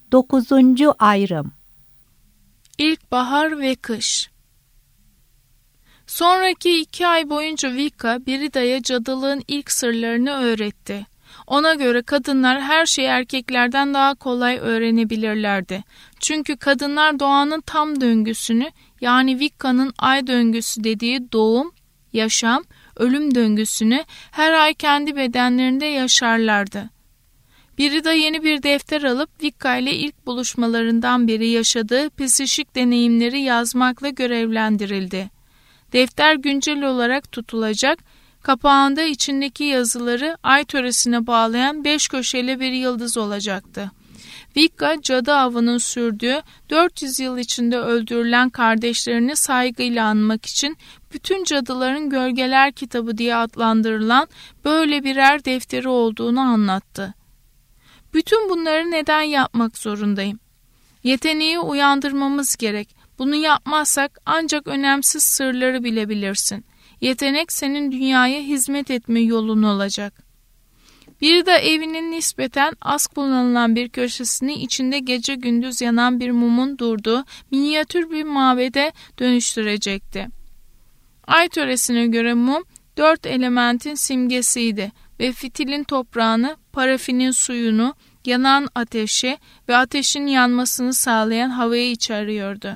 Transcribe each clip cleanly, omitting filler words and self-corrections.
9. Ayrım. İlkbahar ve kış. Sonraki 2 ay boyunca Wicca, Birida'ya cadılığın ilk sırlarını öğretti. Ona göre kadınlar her şeyi erkeklerden daha kolay öğrenebilirlerdi. Çünkü kadınlar doğanın tam döngüsünü, yani Wicca'nın ay döngüsü dediği doğum, yaşam, ölüm döngüsünü her ay kendi bedenlerinde yaşarlardı. Birida yeni bir defter alıp Wicca ile ilk buluşmalarından beri yaşadığı psikik deneyimleri yazmakla görevlendirildi. Defter güncel olarak tutulacak, kapağında içindeki yazıları ay töresine bağlayan 5 köşeli bir yıldız olacaktı. Wicca, cadı avının sürdüğü 400 yıl içinde öldürülen kardeşlerini saygıyla anmak için bütün cadıların gölgeler kitabı diye adlandırılan böyle birer defteri olduğunu anlattı. Bütün bunları neden yapmak zorundayım? Yeteneği uyandırmamız gerek. Bunu yapmazsak ancak önemsiz sırları bilebilirsin. Yetenek senin dünyaya hizmet etme yolun olacak. Biri de evinin nispeten az kullanılan bir köşesini içinde gece gündüz yanan bir mumun durduğu minyatür bir mabede dönüştürecekti. Ay töresine göre mum 4 elementin simgesiydi ve fitilin toprağını, parafinin suyunu, yanan ateşi ve ateşin yanmasını sağlayan havayı içeriyordu.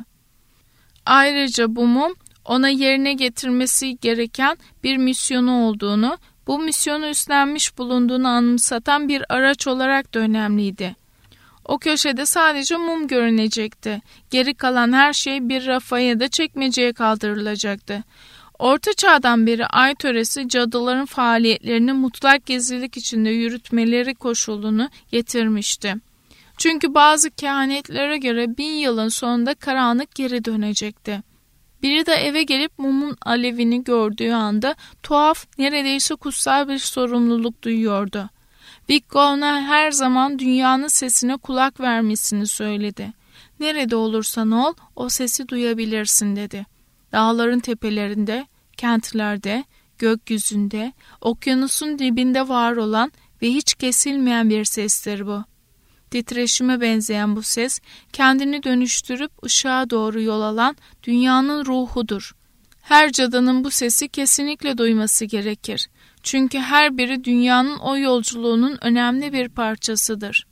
Ayrıca bu mum ona yerine getirmesi gereken bir misyonu olduğunu, bu misyonu üstlenmiş bulunduğunu anımsatan bir araç olarak da önemliydi. O köşede sadece mum görünecekti. Geri kalan her şey bir rafa ya da çekmeceye kaldırılacaktı. Orta Çağ'dan beri ay töresi cadıların faaliyetlerini mutlak gizlilik içinde yürütmeleri koşulunu getirmişti. Çünkü bazı kehanetlere göre 1000 yılın sonunda karanlık geri dönecekti. Biri de eve gelip mumun alevini gördüğü anda tuhaf, neredeyse kutsal bir sorumluluk duyuyordu. Wicca ona her zaman dünyanın sesine kulak vermesini söyledi. Nerede olursan ol, o sesi duyabilirsin dedi. Dağların tepelerinde, kentlerde, gökyüzünde, okyanusun dibinde var olan ve hiç kesilmeyen bir sestir bu. Titreşime benzeyen bu ses, kendini dönüştürüp ışığa doğru yol alan dünyanın ruhudur. Her cadının bu sesi kesinlikle duyması gerekir. Çünkü her biri dünyanın o yolculuğunun önemli bir parçasıdır.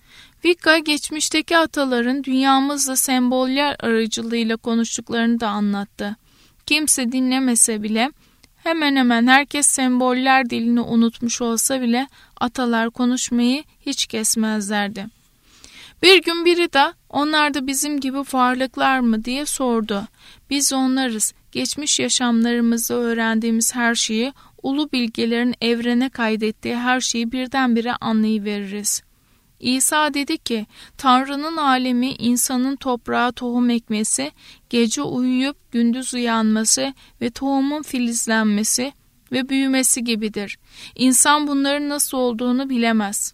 Wicca, geçmişteki ataların dünyamızla semboller aracılığıyla konuştuklarını da anlattı. Kimse dinlemese bile, hemen hemen herkes semboller dilini unutmuş olsa bile atalar konuşmayı hiç kesmezlerdi. Bir gün biri de onlar da bizim gibi varlıklar mı diye sordu. Biz onlarız. Geçmiş yaşamlarımızda öğrendiğimiz her şeyi, ulu bilgelerin evrene kaydettiği her şeyi birdenbire anlayıveririz. İsa dedi ki, Tanrı'nın alemi insanın toprağa tohum ekmesi, gece uyuyup gündüz uyanması ve tohumun filizlenmesi ve büyümesi gibidir. İnsan bunların nasıl olduğunu bilemez.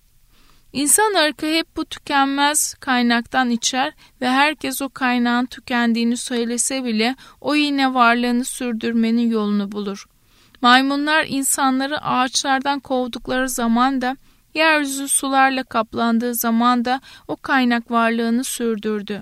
İnsan ırkı hep bu tükenmez kaynaktan içer ve herkes o kaynağın tükendiğini söylese bile o yine varlığını sürdürmenin yolunu bulur. Maymunlar insanları ağaçlardan kovdukları zaman da, yeryüzü sularla kaplandığı zaman da o kaynak varlığını sürdürdü.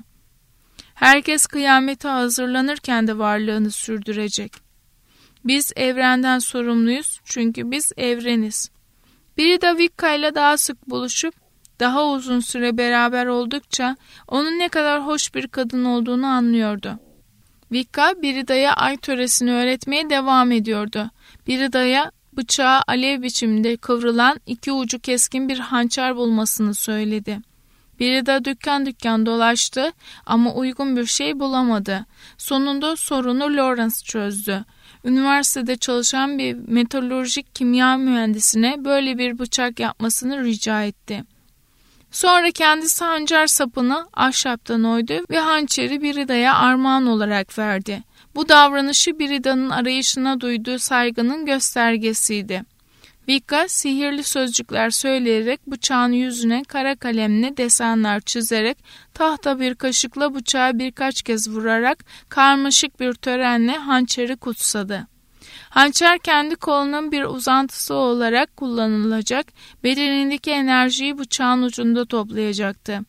Herkes kıyamete hazırlanırken de varlığını sürdürecek. Biz evrenden sorumluyuz çünkü biz evreniz. Biri de Wicca ile daha sık buluşup daha uzun süre beraber oldukça onun ne kadar hoş bir kadın olduğunu anlıyordu. Wicca, Birida'ya ay töresini öğretmeye devam ediyordu. Birida'ya bıçağı alev biçiminde kıvrılan 2 ucu keskin bir hançer bulmasını söyledi. Birida dükkan dükkan dolaştı ama uygun bir şey bulamadı. Sonunda sorunu Lawrence çözdü. Üniversitede çalışan bir metalurjik kimya mühendisine böyle bir bıçak yapmasını rica etti. Sonra kendisi hançer sapını ahşaptan oydu ve hançeri Birida'ya armağan olarak verdi. Bu davranışı Birida'nın arayışına duyduğu saygının göstergesiydi. Wicca sihirli sözcükler söyleyerek bıçağın yüzüne kara kalemle desenler çizerek tahta bir kaşıkla bıçağı birkaç kez vurarak karmaşık bir törenle hançeri kutsadı. Hançer kendi kolunun bir uzantısı olarak kullanılacak, bedenindeki enerjiyi bıçağın ucunda toplayacaktı.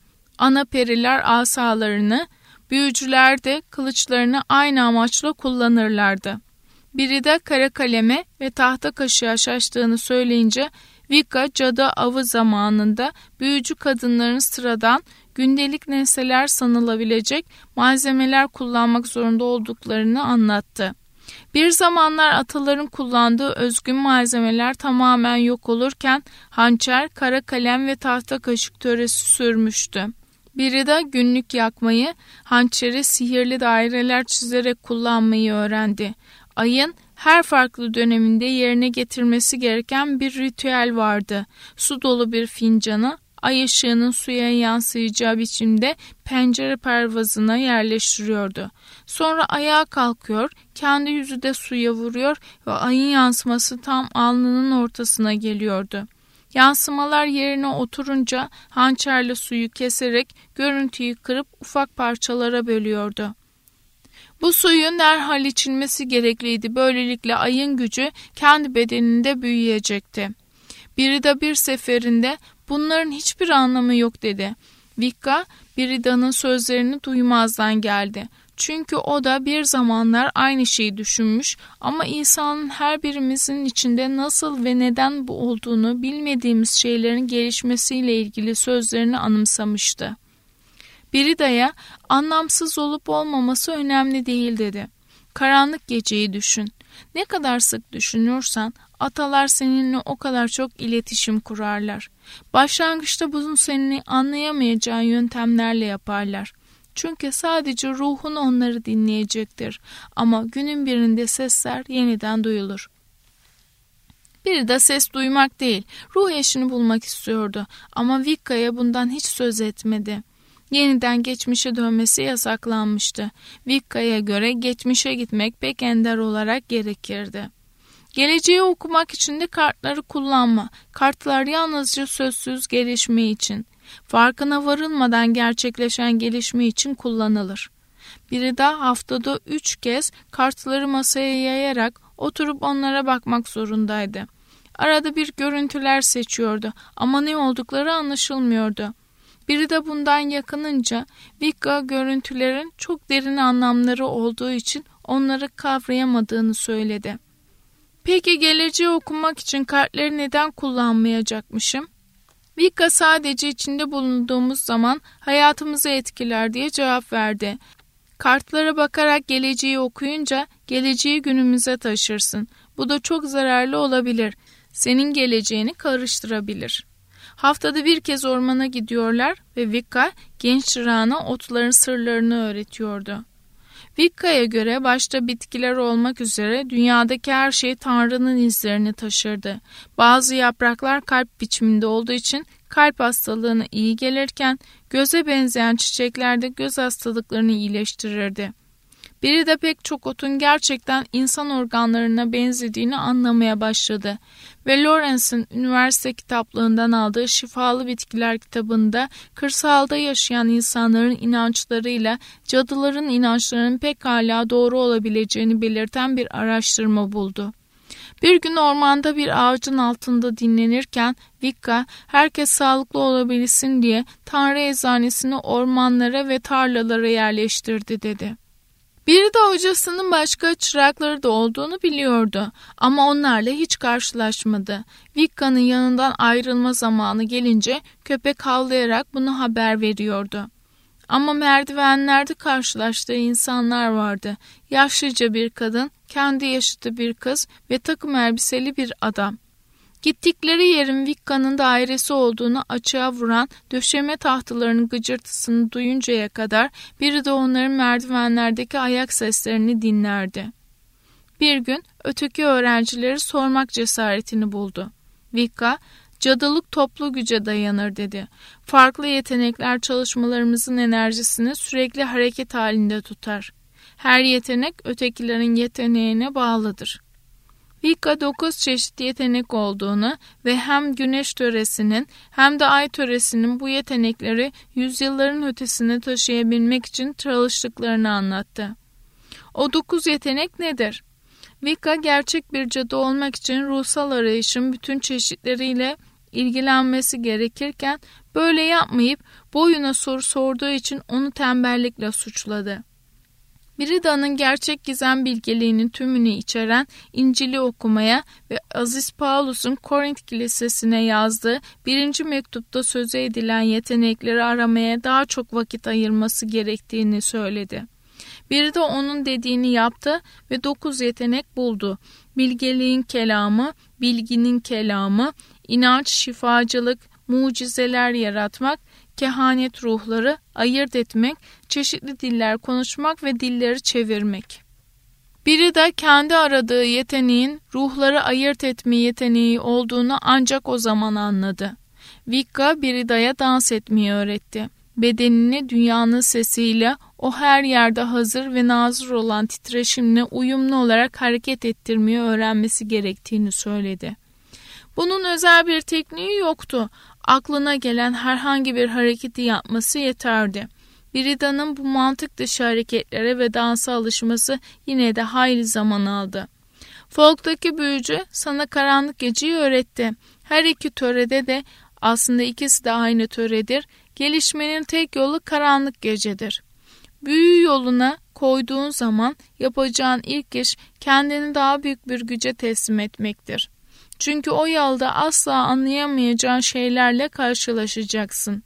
Ana periler asalarını, büyücüler de kılıçlarını aynı amaçla kullanırlardı. Biri de kara kaleme ve tahta kaşığa şaştığını söyleyince Wicca cadı avı zamanında büyücü kadınların sıradan gündelik nesneler sanılabilecek malzemeler kullanmak zorunda olduklarını anlattı. Bir zamanlar ataların kullandığı özgün malzemeler tamamen yok olurken hançer, kara kalem ve tahta kaşık töresi sürmüştü. Biri de günlük yakmayı, hançeri sihirli daireler çizerek kullanmayı öğrendi. Ayın her farklı döneminde yerine getirmesi gereken bir ritüel vardı. Su dolu bir fincanı, ay ışığının suya yansıyacağı biçimde pencere pervazına yerleştiriyordu. Sonra ayağa kalkıyor, kendi yüzü de suya vuruyor ve ayın yansıması tam alnının ortasına geliyordu. Yansımalar yerine oturunca hançerle suyu keserek görüntüyü kırıp ufak parçalara bölüyordu. Bu suyun derhal içilmesi gerekliydi. Böylelikle ayın gücü kendi bedeninde büyüyecekti. Biri de bir seferinde bunların hiçbir anlamı yok dedi. Wicca, Birida'nın sözlerini duymazdan geldi. Çünkü o da bir zamanlar aynı şeyi düşünmüş ama İsa'nın her birimizin içinde nasıl ve neden bu olduğunu bilmediğimiz şeylerin gelişmesiyle ilgili sözlerini anımsamıştı. Birida'ya anlamsız olup olmaması önemli değil dedi. Karanlık geceyi düşün. Ne kadar sık düşünürsen atalar seninle o kadar çok iletişim kurarlar. Başlangıçta bunu seni anlayamayacağın yöntemlerle yaparlar. Çünkü sadece ruhun onları dinleyecektir. Ama günün birinde sesler yeniden duyulur. Biri de ses duymak değil, ruh eşini bulmak istiyordu. Ama Wicca'ya bundan hiç söz etmedi. Yeniden geçmişe dönmesi yasaklanmıştı. Wicca'ya göre geçmişe gitmek pek ender olarak gerekirdi. Geleceği okumak için de kartları kullanma. Kartlar yalnızca sözsüz gelişme için, farkına varılmadan gerçekleşen gelişme için kullanılır. Biri de haftada 3 kez kartları masaya yayarak oturup onlara bakmak zorundaydı. Arada bir görüntüler seçiyordu ama ne oldukları anlaşılmıyordu. Biri de bundan yakınınca Wicca görüntülerin çok derin anlamları olduğu için onları kavrayamadığını söyledi. Peki geleceği okumak için kartları neden kullanmayacakmışım? Wicca sadece içinde bulunduğumuz zaman hayatımızı etkiler diye cevap verdi. Kartlara bakarak geleceği okuyunca geleceği günümüze taşırsın. Bu da çok zararlı olabilir. Senin geleceğini karıştırabilir. Haftada bir kez ormana gidiyorlar ve Wicca genç çırağına otların sırlarını öğretiyordu. Wicca'ya göre başta bitkiler olmak üzere dünyadaki her şey Tanrı'nın izlerini taşırdı. Bazı yapraklar kalp biçiminde olduğu için kalp hastalığına iyi gelirken göze benzeyen çiçekler de göz hastalıklarını iyileştirirdi. Biri de pek çok otun gerçekten insan organlarına benzediğini anlamaya başladı ve Lawrence'ın üniversite kitaplığından aldığı Şifalı Bitkiler kitabında kırsalda yaşayan insanların inançlarıyla cadıların inançlarının pekala doğru olabileceğini belirten bir araştırma buldu. Bir gün ormanda bir ağacın altında dinlenirken Wicca herkes sağlıklı olabilsin diye Tanrı eczanesini ormanlara ve tarlalara yerleştirdi dedi. Biri de hocasının başka çırakları da olduğunu biliyordu ama onlarla hiç karşılaşmadı. Wicca'nın yanından ayrılma zamanı gelince köpek havlayarak bunu haber veriyordu. Ama merdivenlerde karşılaştığı insanlar vardı. Yaşlıca bir kadın, kendi yaşıtı bir kız ve takım elbiseli bir adam. Gittikleri yerin Wicca'nın dairesi olduğunu açığa vuran döşeme tahtalarının gıcırtısını duyuncaya kadar biri de onların merdivenlerdeki ayak seslerini dinlerdi. Bir gün öteki öğrencileri sormak cesaretini buldu. Wicca, cadılık toplu güce dayanır dedi. Farklı yetenekler çalışmalarımızın enerjisini sürekli hareket halinde tutar. Her yetenek ötekilerin yeteneğine bağlıdır. Wicca 9 çeşit yetenek olduğunu ve hem güneş töresinin hem de ay töresinin bu yetenekleri yüzyılların ötesine taşıyabilmek için çalıştıklarını anlattı. O 9 yetenek nedir? Wicca gerçek bir cadı olmak için ruhsal arayışın bütün çeşitleriyle ilgilenmesi gerekirken Böyle yapmayıp boyuna soru sorduğu için onu tembellikle suçladı. Birida'nın gerçek gizem bilgeliğinin tümünü içeren İncil'i okumaya ve Aziz Paulus'un Korint Kilisesi'ne yazdığı 1. mektupta sözü edilen yetenekleri aramaya daha çok vakit ayırması gerektiğini söyledi. Birida onun dediğini yaptı ve 9 yetenek buldu. Bilgeliğin kelamı, bilginin kelamı, inanç, şifacılık, mucizeler yaratmak, kehanet ruhları, ayırt etmek, çeşitli diller konuşmak ve dilleri çevirmek. Biri de kendi aradığı yeteneğin ruhları ayırt etme yeteneği olduğunu ancak o zaman anladı. Wicca Birida'ya dans etmeyi öğretti. Bedenini dünyanın sesiyle o her yerde hazır ve nazır olan titreşimle uyumlu olarak hareket ettirmeyi öğrenmesi gerektiğini söyledi. Bunun özel bir tekniği yoktu. Aklına gelen herhangi bir hareketi yapması yeterdi. Birida'nın bu mantık dışı hareketlere ve dansa alışması yine de hayli zaman aldı. Folk'taki büyücü sana karanlık geceyi öğretti. Her iki törede de aslında ikisi de aynı töredir. Gelişmenin tek yolu karanlık gecedir. Büyü yoluna koyduğun zaman yapacağın ilk iş kendini daha büyük bir güce teslim etmektir. Çünkü o yolda asla anlayamayacağın şeylerle karşılaşacaksın.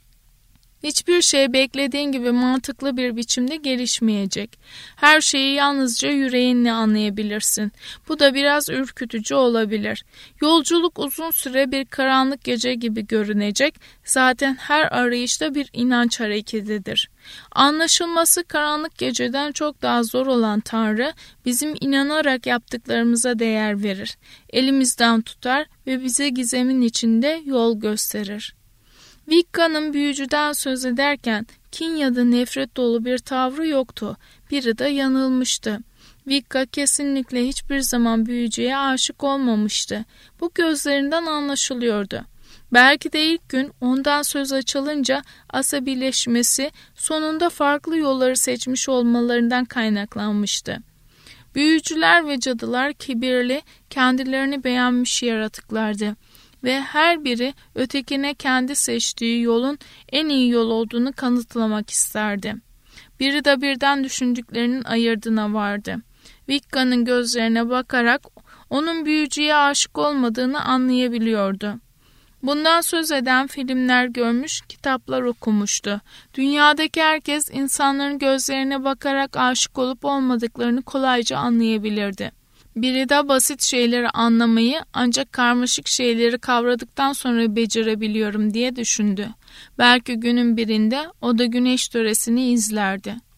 Hiçbir şey beklediğin gibi mantıklı bir biçimde gelişmeyecek. Her şeyi yalnızca yüreğinle anlayabilirsin. Bu da biraz ürkütücü olabilir. Yolculuk uzun süre bir karanlık gece gibi görünecek. Zaten her arayışta bir inanç hareketidir. Anlaşılması karanlık geceden çok daha zor olan Tanrı, bizim inanarak yaptıklarımıza değer verir. Elimizden tutar ve bize gizemin içinde yol gösterir. Wicca'nın büyücüden söz ederken kin ya da nefret dolu bir tavrı yoktu. Biri de yanılmıştı. Wicca kesinlikle hiçbir zaman büyücüye aşık olmamıştı. Bu gözlerinden anlaşılıyordu. Belki de ilk gün ondan söz açılınca asabileşmesi sonunda farklı yolları seçmiş olmalarından kaynaklanmıştı. Büyücüler ve cadılar kibirli, kendilerini beğenmiş yaratıklardı. Ve her biri ötekine kendi seçtiği yolun en iyi yol olduğunu kanıtlamak isterdi. Biri de birden düşündüklerinin ayırdına vardı. Wicca'nın gözlerine bakarak onun büyücüye aşık olmadığını anlayabiliyordu. Bundan söz eden filmler görmüş, kitaplar okumuştu. Dünyadaki herkes insanların gözlerine bakarak aşık olup olmadıklarını kolayca anlayabilirdi. Biri de basit şeyleri anlamayı ancak karmaşık şeyleri kavradıktan sonra becerebiliyorum diye düşündü. Belki günün birinde o da güneş töresini izlerdi.